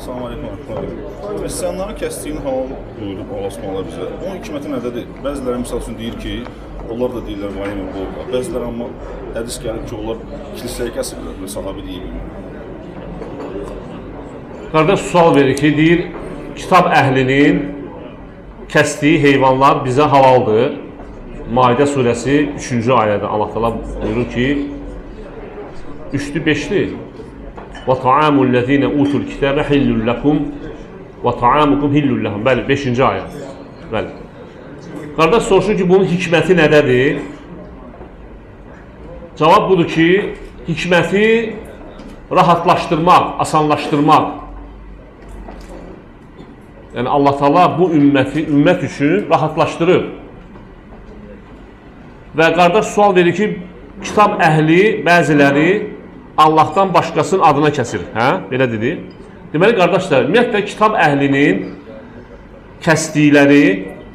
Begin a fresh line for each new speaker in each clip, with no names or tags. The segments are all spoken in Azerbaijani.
Salam aleyküm. Hristiyanların kəsdiyin halal buyurub Allahsmanlar bizə. Onun hikməti nədədir? Bəziləri misal üçün deyir ki, onlar da deyirlər vahimə bu oldu. Bəziləri amma hədis gəlib ki, onlar kilisəyə kəsirlər və sahabi deyib.
Qardaş sual verir ki, deyir, kitab əhlinin kəsdiyi heyvanlar bizə halaldır. Maidə surəsi 3-cü ayədə Allah təala buyurur ki, 3-lü 5-li وَطَعَامُ الَّذ۪ينَ اُوتُوا الْكِتَابَ حِلُّ لَكُمْ وَطَعَامُكُمْ حِلُّ لَهُمْ. Bəli, 5-ci ayə. Bəli. Qardaş soruşur ki, bunun hikməti nədədir? Cavab budur ki, hikməti rahatlaşdırmaq, asanlaşdırmaq. Yəni Allah təala bu ümmət üçün rahatlaşdırır. Və qardaş sual verir ki, kitab əhli bəziləri Allahdan başqasının adına kəsir. Hə? Belə dedi. Deməli, qardaşlar, ümumiyyətlə, kitab əhlinin kəsdikləri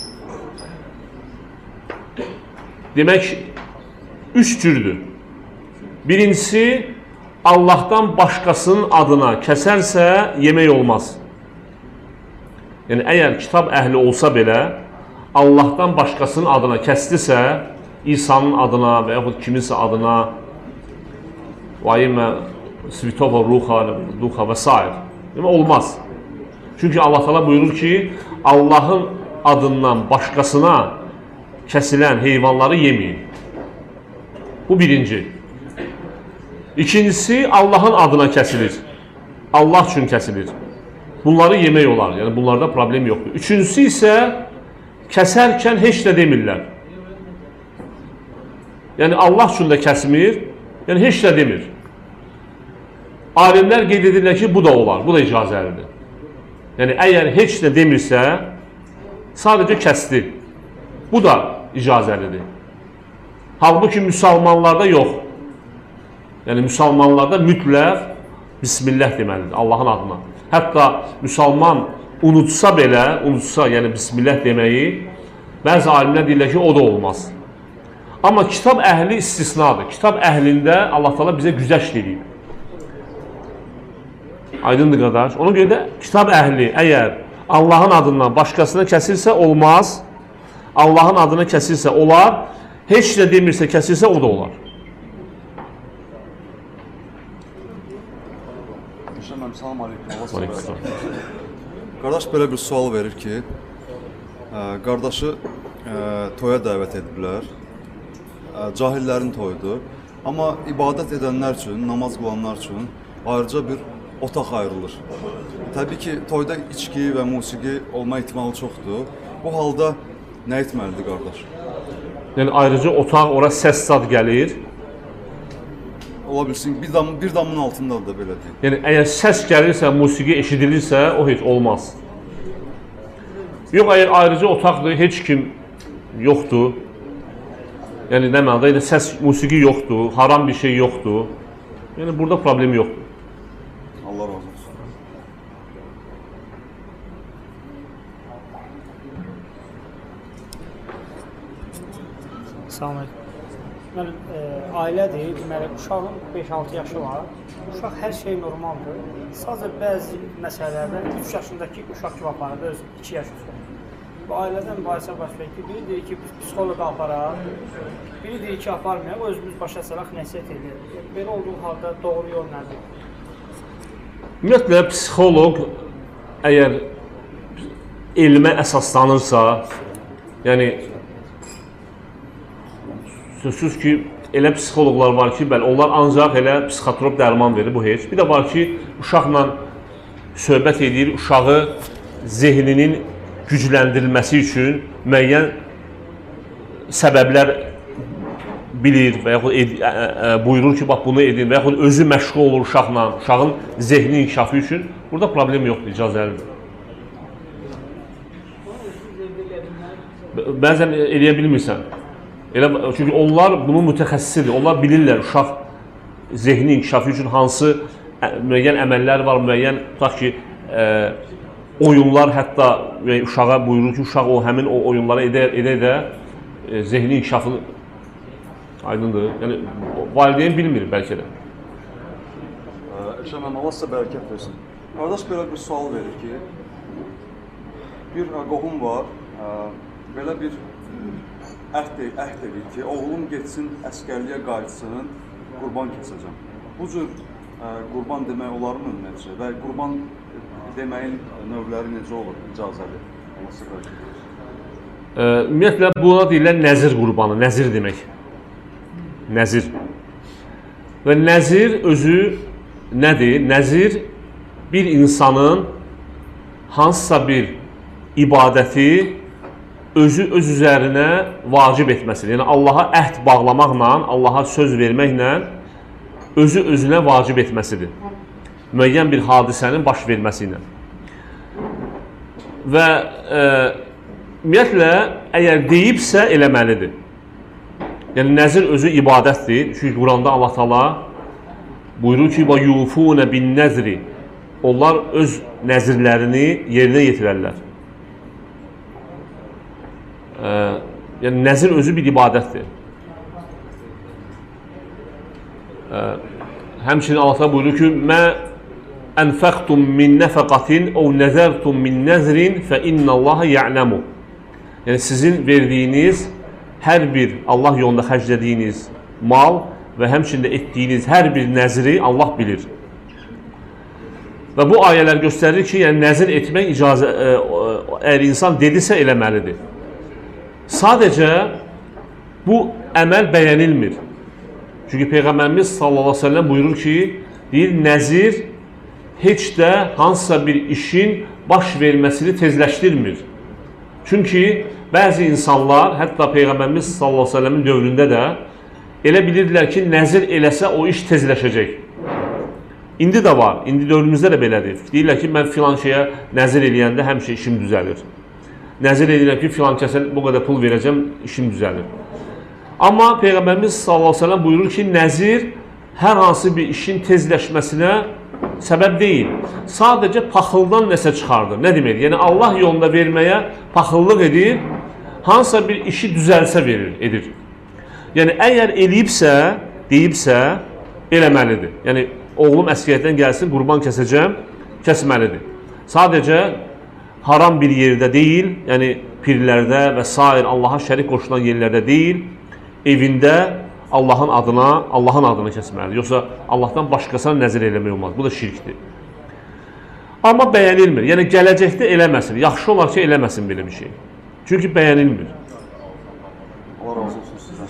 demək, 3 cürdür. Birincisi, Allahdan başqasının adına kəsərsə, yemək olmaz. Yəni, əgər kitab əhli olsa belə, Allahdan başqasının adına kəsdisə, İsa'nın adına və yaxud kiminsə adına, vayimə, svitova, ruha və s. Demə, olmaz. Çünki Allah təala buyurur ki, Allahın adından başqasına kəsilən heyvanları yeməyin. Bu birinci. İkincisi, Allahın adına kəsilir. Allah üçün kəsilir. Bunları yemək olar. Yəni, bunlarda problem yoxdur. Üçüncüsü isə, kəsərkən heç də demirlər. Yəni, Allah üçün də kəsmir, yəni, heç də demir. Alimlər qeyd edirlər ki, bu da olar, bu da icazəlidir. Yəni, əgər heç də demirsə, sadəcə kəsdi. Bu da icazəlidir. Halbuki müsəlmanlarda yox. Yəni, müsəlmanlarda mütləq Bismillah deməlidir, Allahın adına. Hətta müsəlman unutsa belə, yəni Bismillah deməyi, bəzi alimlər deyirlər ki, o da olmaz. Amma kitab əhli istisnadır. Kitab əhlində Allah təala bizə güzəşt edib. Aydındır qardaş. Ona görə də kitab əhli əgər Allahın adından başqasına kəsilsə olmaz. Allahın adına kəsilsə olar. Heç də demirsə kəsilsə o da olar.
Salam aleyküm. Qardaş belə bir sual verir ki, qardaşı toya dəvət ediblər. Cahillərin toyudur. Amma ibadət edənlər üçün, namaz qılanlar üçün ayrıca bir otaq ayrılır. Təbii ki, toyda içki və musiqi olma ehtimalı çoxdur. Bu halda nə etməlidir qardaş?
Yəni, ayrıca otaq, ora səs zad gəlir.
Ola bilsin, bir damın altındadır da belə deyil. Yəni,
əgər səs gəlirsə, musiqi eşidilirsə, o heç olmaz. Yox, əgər ayrıca otaqdır, heç kim yoxdur. Yəni, nə mənada, yəni, səs, musiqi yoxdur, haram bir şey yoxdur. Yəni, burada problem yoxdur.
Allah razı olsun.
Salam aleyküm. Deməli, ailədir, deməli, uşağın 5-6 yaşı var. Uşaq hər şey normaldır. Sadəcə bəzi məsələlərdə 3 yaşındakı uşaq kimi aparır, öz 2 yaş üstü. Bu ailədən mübahisə baş verir ki, biri deyir ki, psixoloqa aparaq, biri deyir ki, aparmayaq, özümüz başa salaq, nəsiyyət edir. Belə olduğu halda doğru yol nədir?
Ümumiyyətlə, psixoloq əgər elmə əsaslanırsa, yəni, sözsüz ki, elə psixoloqlar var ki, bəli, onlar ancaq elə psixotrop dərman verir, bu heç. Bir də var ki, uşaqla söhbət edir, uşağı zehninin gücləndirilməsi üçün müəyyən səbəblər bilir və yaxud buyurur ki, bax, bunu edin və yaxud özü məşğul olur uşaqla, uşağın zehni inkişafı üçün. Burada problem yoxdur, icazəlidir. Bəzən eləyə bilmirsən. Çünki onlar bunun mütəxəssisidir, onlar bilirlər uşaq zehni inkişafı üçün hansı müəyyən əməllər var, müəyyən, tutaq ki, oyunlar hətta uşağa buyurur ki, uşaq həmin o oyunlara edə zehni inkişafını aydındır. Yəni, valideyn bilmir bəlkə də.
Elşən, Allah sizə bərəkət versin. Qardaş belə bir sual verir ki, bir qohum var, belə bir əhd edir ki, oğlum getsin, əskərliyə qayıtsın, qurban kesəcəm. Bu cür qurban demək olarmı ümumiyyətcə və qurban deməyin növləri necə olur, icazəli?
Ümumiyyətlə, buna deyirlər nəzir qurbanı, nəzir demək. Nəzir. Və nəzir özü nədir? Nəzir bir insanın hansısa bir ibadəti özü öz üzərinə vacib etməsidir. Yəni, Allaha əhd bağlamaqla, Allaha söz verməklə özü özünə vacib etməsidir. Müəyyən bir hadisənin baş verməsi ilə. Və ümumiyyətlə, əgər deyibsə, eləməlidir. Yəni, nəzir özü ibadətdir. Çünki Quranda Allah Taala buyurur ki, وَيُوفُونَ بِالنَّذْرِ Onlar öz nəzirlərini yerinə yetirərlər. Yəni, nəzir özü bir ibadətdir. Həmçinin Allah Taala buyurur ki, مَا أَنْفَقْتُمْ مِنْ نَفَقَةٍ اَوْ نَذَرْتُمْ مِنْ نَذْرٍ فَإِنَّ اللّٰهَ يَعْلَمُ Yəni, sizin verdiyiniz hər bir Allah yolunda xərclədiyiniz mal və həmçində etdiyiniz hər bir nəzri Allah bilir. Və bu ayələr göstərir ki, yəni nəzir etmək icazə, əgər insan dedisə eləməlidir. Sadəcə bu əməl bəyənilmir. Çünki Peyğəmbərimiz sallallahu əleyhi və səlləm buyurur ki, deyir, nəzir heç də hansısa bir işin baş verməsini tezləşdirmir. Çünki bəzi insanlar, hətta Peyğəmbərimiz sallallahu əleyhi və səlləmin dövründə də elə bilirdilər ki, nəzir eləsə o iş tezləşəcək. İndi də var, indi dövrümüzdə də belədir. Deyirlər ki, mən filan şeyə nəzir eləyəndə həmişə işim düzəlir. Nəzir edirəm ki, filan kəsə bu qədər pul verəcəm, işim düzəlir. Amma Peyğəmbərimiz sallallahu əleyhi və səlləm buyurur ki, nəzir hər hansı bir işin tezləşməsinə səbəb deyil. Sadəcə paxıldan nəsə çıxardır. Nə demək? Yəni Allah yolunda verməyə paxıllıq edir, hansısa bir işi düzəlsə edir. Yəni əgər eləyibsə, deyibsə, eləməlidir. Yəni oğlum əskəriyyətdən gəlsin, qurban kəsəcəm, kəsməlidir. Sadəcə haram bir yerdə deyil, yəni pirlərdə və s. Allaha şərik qoşulan yerlərdə deyil, evində Allahın adını kəsməlidir. Yoxsa Allahdan başqasına nəzir eləmək olmaz. Bu da şirkdir. Amma bəyənilmir. Yəni gələcəkdə eləməsin. Yaxşı olar ki, eləməsin belə bir şey. Çünki bəyənilmir.
Allah razı olsun sizdən.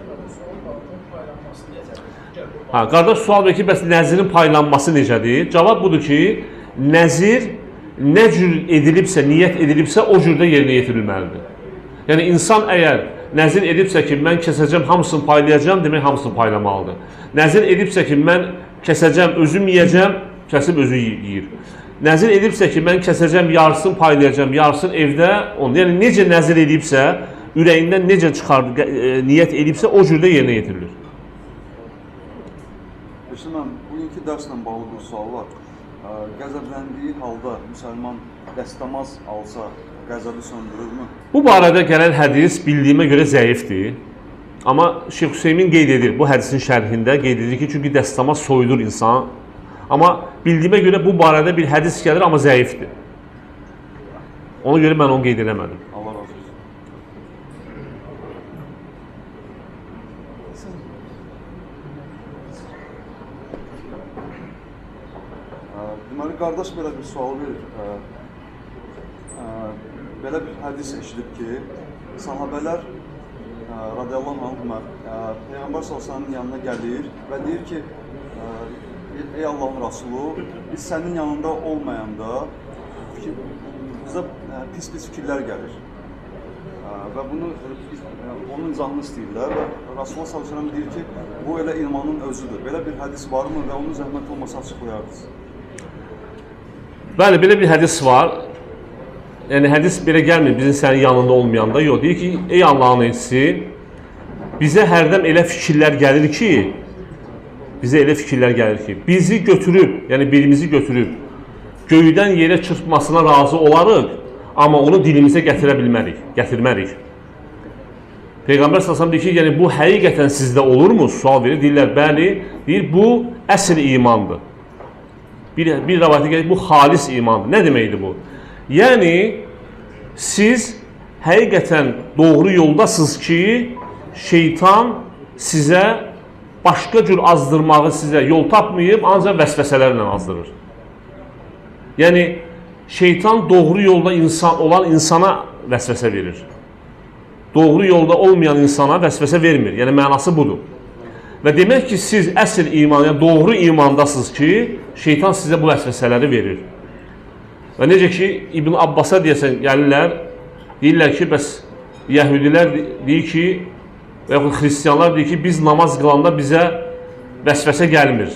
Qardaş sual verir ki, bəs nəzirin paylanması necədir? Cavab budur ki, nəzir nə cür edilibsə, niyyət edilibsə, o cürdə yerinə yetirilməlidir. Yəni insan əgər nəzir edibsə ki, mən kəsəcəm, hamısını paylayacam, demək hamısını paylamalıdır. Nəzir edibsə ki, mən kəsəcəm, özüm yiyəcəm, kəsib özü yiyir. Nəzir edibsə ki, mən kəsəcəm, yarısını paylayacam, yarısını evdə, yəni necə nəzir edibsə, ürəyindən necə çıxardı, niyyət edibsə, o cürdə yerinə yetirilir.
Mən bugünkü dərslə bağlı bir sual var. Qəzəbləndiyi halda müsəlman dəstəmaz alsa, qəzəbi söndürürmü?
Bu barədə gələn hədis bildiyimə görə zəifdir. Amma Şeyx Hüseymin qeyd edir, bu hədisin şərhində qeyd edir ki, çünki dəstəmaz soyudur insan. Amma bildiyimə görə bu barədə bir hədis gəlir, amma zəifdir. Ona görə mən onu qeyd eləmədim.
Allah razı olsun. Deməli, qardaş belə bir sual verir. Belə bir hədis eşidib ki, sahabələr radiyallahu anhuma Peyğəmbər sallallahu yanına gəlir və deyir ki, ey Allahın Rasulu, biz sənin yanında olmayanda bizə pis-pis fikirlər gəlir. Və bunu onun izahını istəyirlər və Rasulullah sallallahu aleyhi ve sellem deyir ki, bu elə imanın özüdür. Belə bir hədis varmı və onun zəhmət olmasa açıqlayardınız?
Bəli, belə bir hədis var. Yəni, hədis belə gəlmir bizim sənin yanında olmayanda. Yox, deyir ki, ey Allahın elçisi, bizə hərdən elə fikirlər gəlir ki, bizi götürüb, yəni birimizi götürüb, göydən yerə çırpmasına razı olarıq, amma onu dilimizə gətirmərik. Peyğəmbər sallallahu deyir ki, yəni bu həqiqətən sizdə olurmu? Sual verir, deyirlər, bəli, deyir, bu əsl imandır. bir rivayətə gəlir, bu xalis imandır. Nə deməkdir bu? Yəni, siz həqiqətən doğru yoldasınız ki, şeytan sizə başqa cür azdırmağı sizə yol tapmayıb, ancaq vəsvəsələrlə azdırır. Yəni, şeytan doğru yolda olan insana vəsvəsə verir. Doğru yolda olmayan insana vəsvəsə vermir. Yəni, mənası budur. Və demək ki, siz əsl iman, yəni doğru imandasınız ki, şeytan sizə bu vəsvəsələri verir. Və necə ki, İbn Abbasa deyəsən gəlirlər, deyirlər ki, bəs Yəhudilər deyir ki, və yaxud xristiyanlar deyir ki, biz namaz qılanda bizə vəsvəsə gəlmir.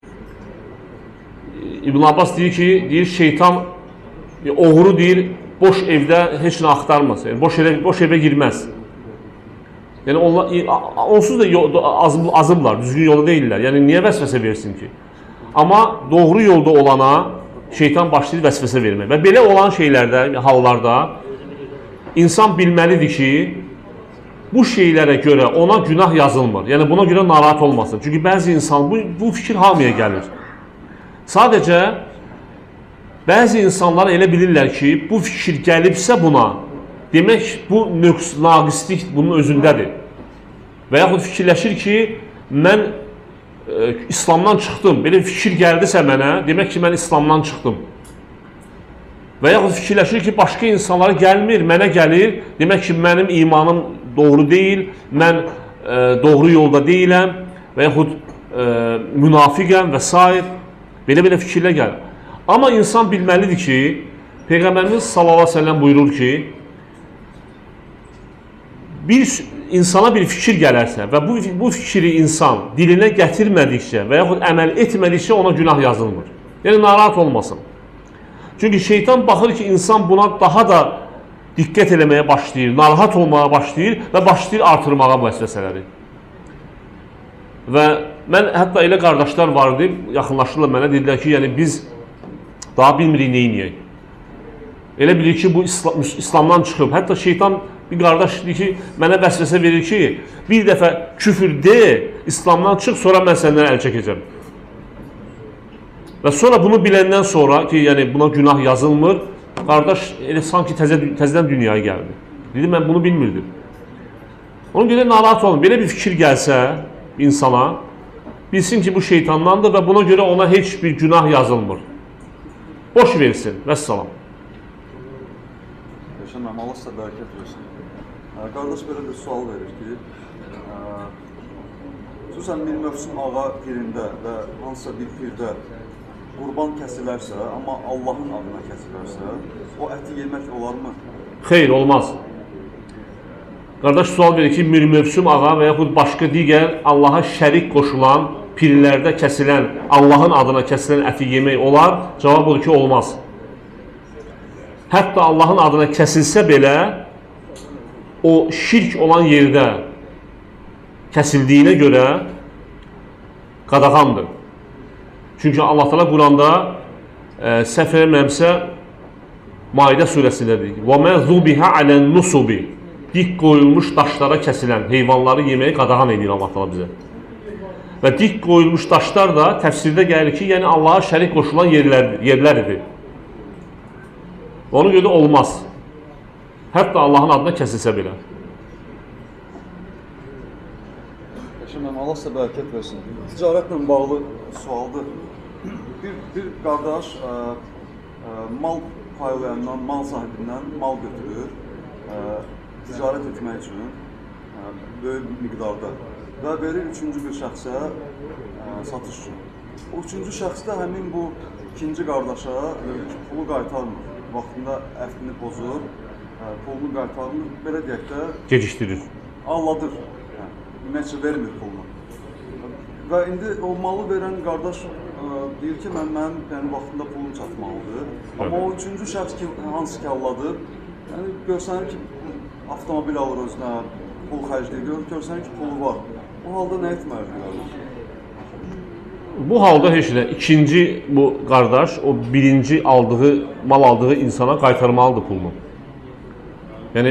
İbn Abbas deyir ki, deyir, şeytan oğru deyir, boş evdə heç nə axtarmaz, yəni boş evə girməz. Yəni onsuz da azıblar, düzgün yolda deyirlər. Yəni niyə vəsvəsə versin ki? Amma doğru yolda olana şeytan başlayır vəsvəsə vermək. Və belə olan şeylərdə, hallarda insan bilməlidir ki, bu şeylərə görə ona günah yazılmır. Yəni buna görə narahat olmasın. Çünki bəzi insan bu fikir hamıya gəlir. Sadəcə bəzi insanlar elə bilirlər ki, bu fikir gəlibsə buna, demək bu naqislik bunun özündədir. Və yaxud fikirləşir ki, mən İslamdan çıxdım. Belə fikir gəldisə mənə, demək ki, mən İslamdan çıxdım. Və yaxud fikirləşir ki, başqa insanlara gəlmir, mənə gəlir, demək ki, mənim imanım doğru deyil, mən doğru yolda deyiləm və yaxud münafiqəm və s. Belə fikirlər gəlir. Amma insan bilməlidir ki, Peyğəmbərimiz sallallahu əleyhi və səlləm buyurur ki, insana bir fikir gələrsə və bu fikri insan dilinə gətirmədikcə və yaxud əməl etmədikcə ona günah yazılmır. Yəni, narahat olmasın. Çünki şeytan baxır ki, insan buna daha da diqqət eləməyə başlayır, narahat olmağa başlayır və başlayır artırmağa bu vəsvəsələri. Və mən hətta elə qardaşlar vardı, yaxınlaşırlar mənə, dedilər ki, yəni biz daha bilmirik neyniyək. Elə bilir ki, bu İslamdan çıxıb. Hətta şeytan bir qardaş deyir ki, mənə vəsvəsə verir ki, bir dəfə küfür de, İslamdan çıx, sonra mən səndən əl çəkəcəm. Və sonra bunu biləndən sonra ki, yəni buna günah yazılmır, qardaş elə sanki təzədən dünyaya gəldi. Dedi, mən bunu bilmirdim. Ona görə narahat olun. Belə bir fikir gəlsə insana, bilsin ki, bu şeytandandır və buna görə ona heç bir günah yazılmır. Boş versin. Vəssalam.
Yaşanmam, Allah sizə bərəkət versin. Qardaş belə bir sual verir ki, xüsusən bir mövsüm ağa pirində və hansısa bir pirdə qurban kəsilərsə, amma Allahın adına kəsilərsə, o əti yemək olarmı?
Xeyr, olmaz. Qardaş sual verir ki, bir mövsüm ağa və yaxud başqa digər Allaha şərik qoşulan pirlərdə kəsilən, Allahın adına kəsilən əti yemək olar? Cavab odur ki, olmaz. Hətta Allahın adına kəsilsə belə, o şirk olan yerdə kəsildiyinə görə qadağandır. Çünki Allah Teala Quranda səhv eləmirəmsə Maidə surəsindədir. وَمَا ذُبِهَ عَلَى النُّصُبِ Dik qoyulmuş daşlara kəsilən heyvanları yeməyi qadağan edir Allah Teala bizə. Və dik qoyulmuş daşlar da təfsirdə gəlir ki, yəni Allaha şərik qoşulan yerlərdir. Ona görə olmaz. Hətta Allahın adına kəsilsə belə.
Yaşamam, Allah sizə bərəkət versin. Ticarətlə bağlı sualdır. Bir qardaş mal paylayandan, mal sahibindən mal götürür, ticarət etmək üçün böyük miqdarda və verir üçüncü bir şəxsə satış üçün. O üçüncü şəxs də həmin bu ikinci qardaşa pulu qaytarmır. Vaxtında əhdini pozur, pulunu qaytarmır, belə deyək də
gecikdirir.
Ağladır, ümumiyyətcə vermir pulunu. Və indi o malı verən qardaş deyir ki, mənim vaxtında pulum çatmalıdır. Amma o üçüncü şəxs ki, hansı ki ağladır, yəni görsənir ki, avtomobil alır özünə, pul xərcləyir, görsənir ki, pulu var. O halda nə etməlidir?
Bu halda heç nə, ikinci bu qardaş o birinci mal aldığı insana qaytarmalıdır pulunu. Yəni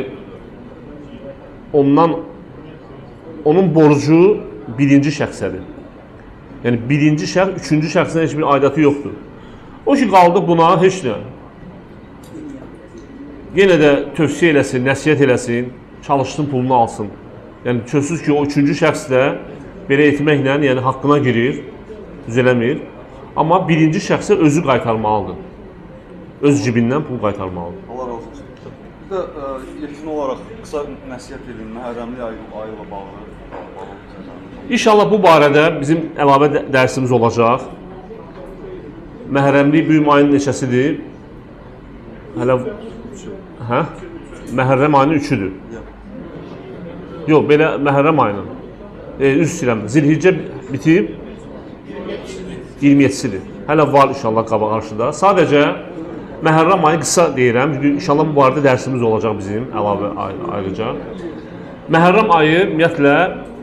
onun borcu birinci şəxsədir. Yəni birinci şəxs üçüncü şəxsin heç bir aidiyyatı yoxdur. O ki qaldı buna heç nə. Yenə də tövsiyə eləsin, nəsiyyət eləsin, çalışsın, pulunu alsın. Yəni, sözsüz ki, o üçüncü şəxs də belə etməklə, yəni haqqına girir, düz eləmir. Amma birinci şəxsə özü qaytarmalıdır. Öz cibindən pul qaytarmalıdır.
Allah razı olsun. Bir də yekun olaraq qısa nəsiyyət edin, məhərrəmlik ayı ilə bağlı.
İnşallah bu barədə bizim əlavə dərsimiz olacaq. Məhərrəmlik bu ayın neçəsidir? Hələ Məhərrəm ayının 3-üdür. Yox, belə Məhərrəm ayının. Üz istəyirəm. Zilhiccə bitib 27-sidir. Hələ var inşallah qabaq qarşıda. Sadəcə Məhərrəm ayı qısa deyirəm. İnşallah bu barədə dərsimiz olacaq bizim əlavə ayrıca. Məhərrəm ayı ümumiyyətlə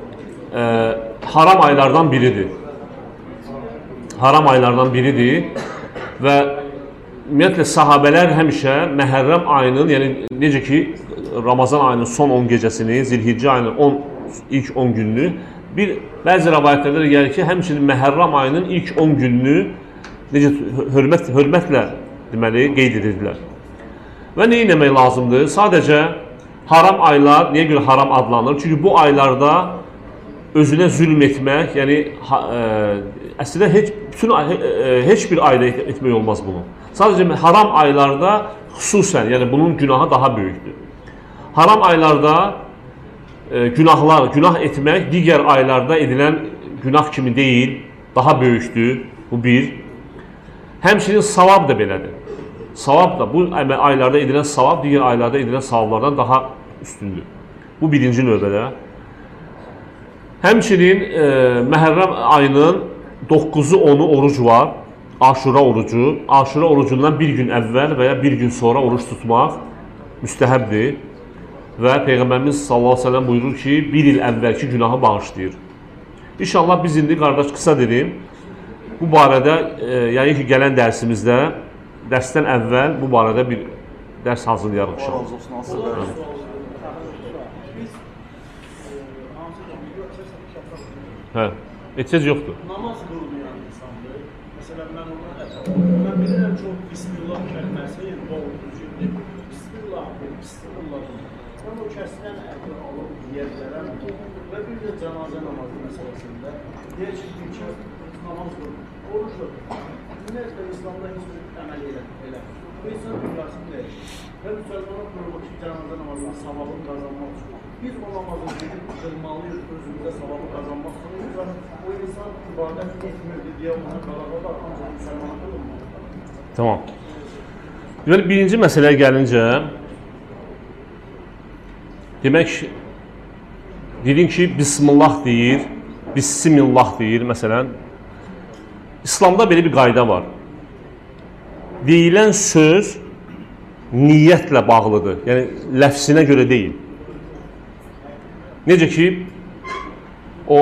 haram aylardan biridir. Haram aylardan biridir və ümumiyyətlə sahabələr həmişə Məhərrəm ayının, yəni necə ki Ramazan ayının son 10 gecəsini, Zilhiccə ayının ilk 10 gününü, bəzi rəvayətlərdə də gəlir ki, həmçinin Məhərrəm ayının ilk 10 gününü necə hörmətlə deməli qeyd edirdilər. Və nə etmək lazımdır? Sadəcə haram aylar niyə görə haram adlanır? Çünki bu aylarda özünə zülm etmək, yəni əslində heç bir ayda etmək olmaz bunu. Sadəcə haram aylarda xüsusən, yəni bunun günahı daha böyükdür. Haram aylarda günah etmək digər aylarda edilən günah kimi deyil, daha böyükdür, bu bir. Həmçinin savab da belədir. Savab da, bu aylarda edilən savab digər aylarda edilən savablardan daha üstündür. Bu birinci növbədə. Həmçinin Məhərrəm ayının 9-u 10-u oruc var. Aşura orucu. Aşura orucundan bir gün əvvəl və ya bir gün sonra oruç tutmaq müstəhəbdir. Və Peyğəmbərimiz sallallahu əleyhi və səlləm buyurur ki, bir il əvvəlki günahı bağışlayır. İnşallah biz indi qardaş qısa dedim. Bu barədə, yəni ki, gələn dərsimizdə, dərsdən əvvəl bu barədə bir dərs hazırlayarıq inşallah. Hə, etiraz yoxdur.
Namaz qılmayan insandır. Məsələn, mən bilirəm ki, o Bismillah kəlməsi, yəni doğru düzgün Bismillah, Bismillah. Mən o kəsdən əql alıb yeyə bilərəm və bir də cənazə namazı məsələsində deyək ki, bir kəs namaz qılır, oruç qılır. Ümumiyyətlə, İslamda heç bir əməl elə. Bu insan dünyasını deyir və müsəlmana qılmaq ki, cənazə namazının savabını qazanmaq üçün. Biz o namazı qılmalıyıq, özümüzdə savabı qazanmaq üçün. O insan ibadət etmirdi deyə ona qalabalar, ancaq müsəlmana qılınmalıdır.
Tamam. Deməli, birinci məsələyə gəlincə, demək, dedin ki, Bismillah deyir, Bismillah deyir, məsələn. İslamda belə bir qayda var. Deyilən söz niyyətlə bağlıdır, yəni ləfsinə görə deyil. Necə ki, o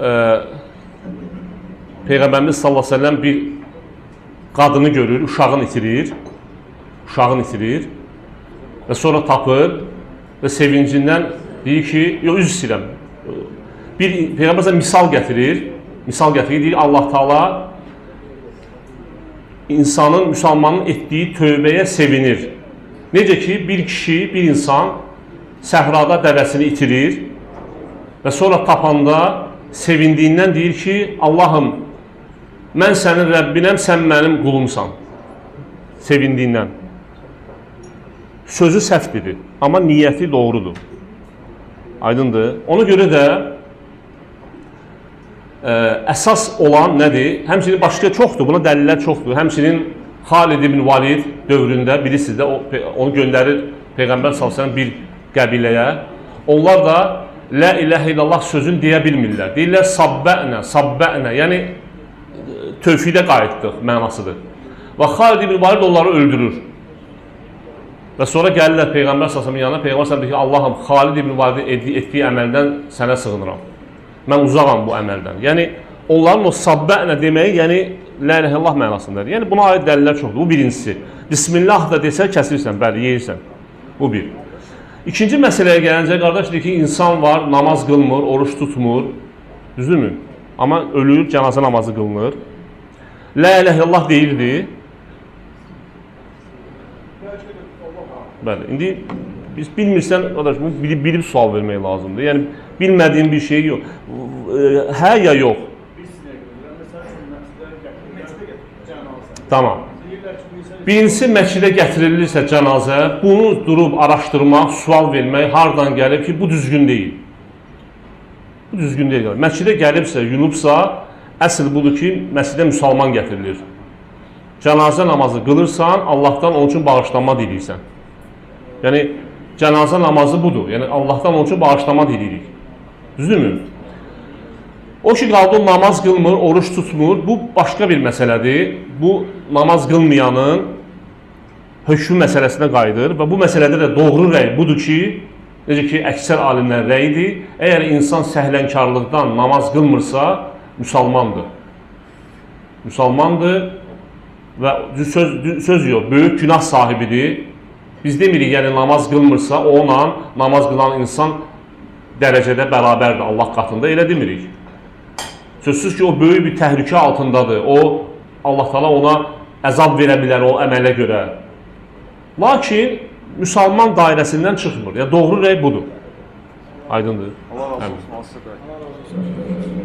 Peyğəmbərimiz sallallahu əleyhi və səlləm bir qadını görür, uşağını itirir və sonra tapır və sevincindən deyir ki, yox, üz istəyirəm. Peyğəmbər misal gətirir, deyir, Allah Taala insanın, müsəlmanın etdiyi tövbəyə sevinir. Necə ki, bir kişi, bir insan səhrada dəvəsini itirir və sonra tapanda sevindiyindən deyir ki, Allahım, mən sənin Rəbbinəm, sən mənim qulumsan. Sevindiyindən. Sözü səhvdir, amma niyyəti doğrudur. Aydındır. Ona görə də əsas olan nədir? Həmçinin başqa çoxdur, buna dəlillər çoxdur. Həmçinin Xalid ibn Valid dövründə bilirsiniz də, onu göndərir Peyğəmbər s.ə.v bir qəbiləyə. Onlar da Lə iləhə illallah sözünü deyə bilmirlər. Deyirlər sabbənə, yəni tövhidə qayıtdıq mənasıdır. Və Xalid ibn Valid onları öldürür. Və sonra gəlirlər Peyğəmbər s.ə.v yanına, Peyğəmbər s.ə.v deyir ki, Allahım, Xalid ibn Validin etdiyi əməldən sənə sığınıram. Mən uzağam bu əməldən. Yəni, onların o sabbənə deməyi, yəni Lə iləhə illallah mənasındadır. Yəni, buna aid dəlillər çoxdur. Bu birincisi. Bismillah da desə, kəsirsən, bəli, yeyirsən. Bu bir. İkinci məsələyə gəlincə, qardaş deyir ki, insan var, namaz qılmır, oruç tutmur, düzdürmü? Amma ölür, cənazə namazı qılınır. Lə iləhə illallah deyirdi
Bəlkə də Allah var.
Bəli. İndi biz bilmirsən, qardaşım, bilib sual vermək lazımdır. Yəni bilmədiyin bir şey yox. Hə ya yox.
Biz sinə görə. Məsəl üçün məsələ cənazə.
Tamam.
Deyirlər ki, bu insan
Birincisi məscidə gətirilirsə cənazə, bunu durub araşdırmaq, sual vermək hardan gəlib ki, bu düzgün deyil. Bu düzgün deyil. Məscidə gəlibsə, yunubsa, əsl budur ki, məscidə müsəlman gətirilir. Cənazə namazı qılırsan, Allahdan onun üçün bağışlanma diləyirsən. Yəni, cənazə namazı budur. Yəni, Allahdan onun üçün bağışlanma diləyirik. Düzdürmü? O ki, qaldı o namaz qılmır, oruç tutmur, bu başqa bir məsələdir. Bu, namaz qılmayanın hökmü məsələsinə qayıdır və bu məsələdə də doğru rəy budur ki, necə ki, əksər alimlər rəyidir, əgər insan səhlənkarlıqdan namaz qılmırsa, müsəlmandır. Müsəlmandır və söz yox, böyük günah sahibidir. Biz demirik, yəni namaz qılmırsa, onunla namaz qılan insan dərəcədə bərabərdir Allah qatında, elə demirik. Sözsüz ki, o böyük bir təhlükə altındadır. O, Allah Teala ona əzab verə bilər o əmələ görə. Lakin, müsəlman dairəsindən çıxmır. Ya, doğru rəy budur. Aydındır.
Allah razı olsun.